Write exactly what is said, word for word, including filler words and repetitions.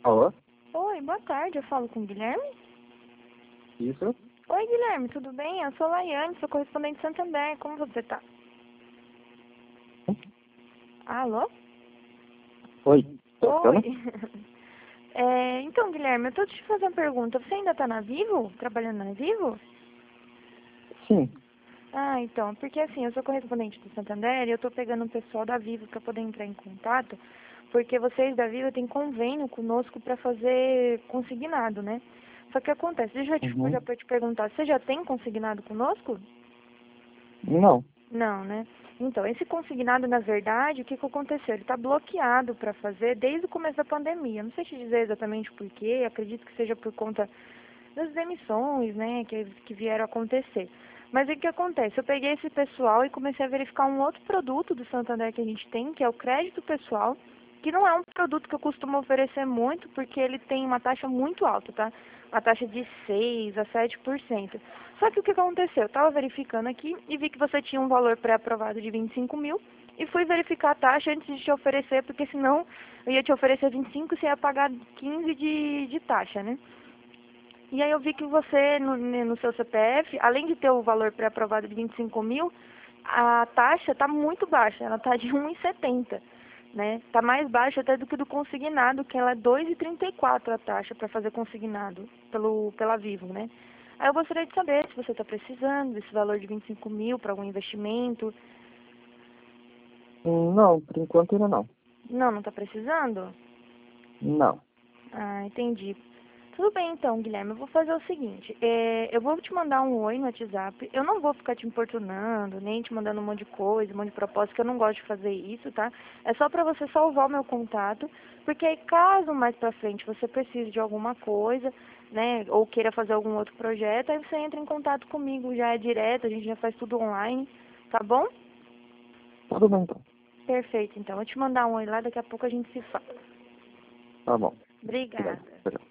Alô? Oi, boa tarde, eu falo com o Guilherme? Isso? Oi, Guilherme, tudo bem? Eu sou a Laiane, sou correspondente de Santander, como você tá? Alô? Oi, tá Oi. escutando? É, então, Guilherme, eu tô te fazendo uma pergunta, você ainda tá na Vivo? Trabalhando na Vivo? Sim. Ah, então, porque assim, eu sou correspondente do Santander e eu tô pegando o pessoal da Vivo para poder entrar em contato, porque vocês da Vivo têm convênio conosco para fazer consignado, né? Só que acontece, deixa eu te, Uhum. já pra te perguntar, você já tem consignado conosco? Não. Não, né? Então, esse consignado, na verdade, o que que aconteceu? Ele está bloqueado para fazer desde o começo da pandemia. Não sei te dizer exatamente por quê, acredito que seja por conta das demissões, né, que, que vieram a acontecer. Mas o que acontece? Eu peguei esse pessoal e comecei a verificar um outro produto do Santander que a gente tem, que é o crédito pessoal, que não é um produto que eu costumo oferecer muito, porque ele tem uma taxa muito alta, tá? Uma taxa de seis a sete por cento. Só que o que aconteceu? Eu estava verificando aqui e vi que você tinha um valor pré-aprovado de vinte e cinco mil e fui verificar a taxa antes de te oferecer, porque senão eu ia te oferecer vinte e cinco e você ia pagar quinze de, de taxa, né? E aí eu vi que você, no, no seu C P F, além de ter o valor pré-aprovado de vinte e cinco mil, a taxa está muito baixa, ela está de um e setenta, né? Está mais baixa até do que do consignado, que ela é dois e trinta e quatro a taxa para fazer consignado pelo, pela Vivo, né? Aí eu gostaria de saber se você está precisando desse valor de vinte e cinco mil para algum investimento. Hum, Não, por enquanto ainda não. Não, não está precisando? Não. Ah, entendi. Tudo bem então, Guilherme. Eu vou fazer o seguinte. É, eu vou te mandar um oi no WhatsApp. Eu não vou ficar te importunando, nem te mandando um monte de coisa, um monte de propósito, que eu não gosto de fazer isso, tá? É só pra você salvar o meu contato, porque aí caso mais pra frente você precise de alguma coisa, né, ou queira fazer algum outro projeto, aí você entra em contato comigo, já é direto, a gente já faz tudo online, tá bom? Tudo bem então. Perfeito, então. Eu vou te mandar um oi lá, daqui a pouco a gente se fala. Tá bom. Obrigado. Obrigada. Obrigado.